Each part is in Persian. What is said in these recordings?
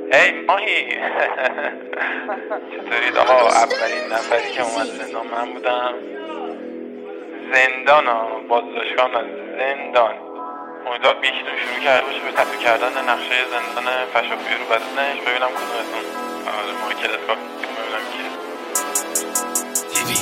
هی ماهی چطورید آقا؟ اولین نفری که اومد زندان من بودم. زندان ها، بازداشتگاه نه، زندان. امیدوارم یکیتون شروع کرده باشه به تتو کردن نقشه زندان فشافی رو بدنش. ببینم کدومتون. آره مایکل اسکاپ ببینم کیه. تیوی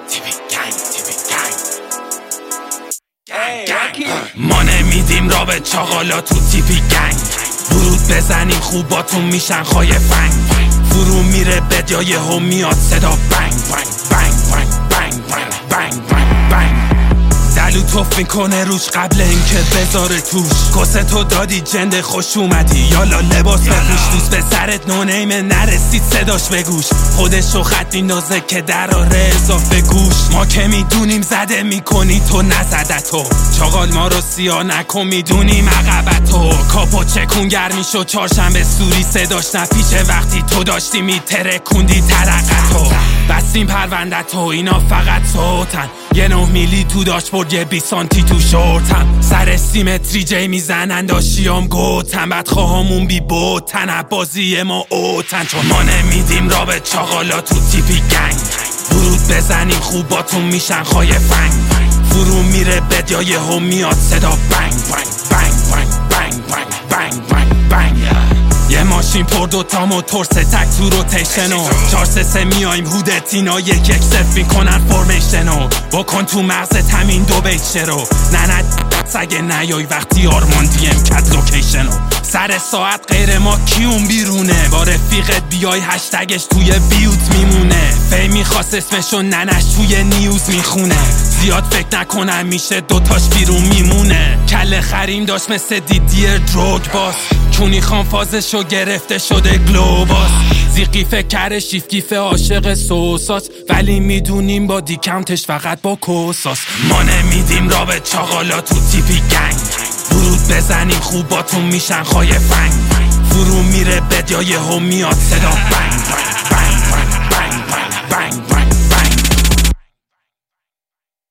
گنگ ما نمیدیم را به چاقالا تو تیپی گنگ. برود بزنیم خوباتون میشن خای فنگ. فرو میره بدیای هم میاد صدا بنگ بنگ بنگ بنگ بنگ بنگ بنگ بنگ. دلو توف میکنه روش قبل اینکه بذاره توش. کسه تو دادی جنده خوش اومدی یالا لباس بپوش. دوست به سرت نونیمه نرسید صداش بگوش. خودشو خط میندازه که دراره اضافه گوش. ما که میدونیم زده میکنی تو نزدتو. چاقال ما رو سیاه نکن میدونیم عقبتو. کاپو چکون گرمی شد چهارشنبه سوری صداش نپیچه. وقتی تو داشتی میترکوندی ترقتو. بستیم پروندتو اینا فقط صوتن. یه 9 میلی تو داشبورد یه 20 سانتی تو شورتم. سر سیمتری جی میزنن داشیام گوتن. بدخواهامون بی بوتن بازی ما اوتن. چون ما نمیدیم را به چاقالا تو تیپی گنگ. برود بزنیم خوباتون میشن خای فنگ. فرو میره بدیای هم میاد صدا بنگ بنگ بنگ بنگ بنگ بنگ بنگ بنگ. یه ماشین پر دوتا موتور سه تک تو روتیشنو. 4-3-3 میایم هودتینا 1-1-0 میکنن فرمیشنو. بکن تو مغزت همین دو بیت شرو. نه سگه نیای وقتی آرمان دیم کد لوکیشنو. سر ساعت غیر ما کیون بیرونه. با رفیقت بیای هشتگش توی بیوت میمونه. فی میخواست اسمشو ننش توی نیوز میخونه. زیاد فکر نکنم میشه دوتاش بیرون میمونه. کله خریم داشت مثل دیدیر دروگ باس. چونی خان فازشو گرفته شده گلوباس. زیقی فکر کره شیف گیفه عاشق سوساس. ولی میدونیم با دیکانتش فقط با کوساس. ما نمیدیم را به چاقالا تو تیپی گنگ. برود بزنیم خوباتون میشن خای فنگ. فرو میره بدیای هم میاد صدا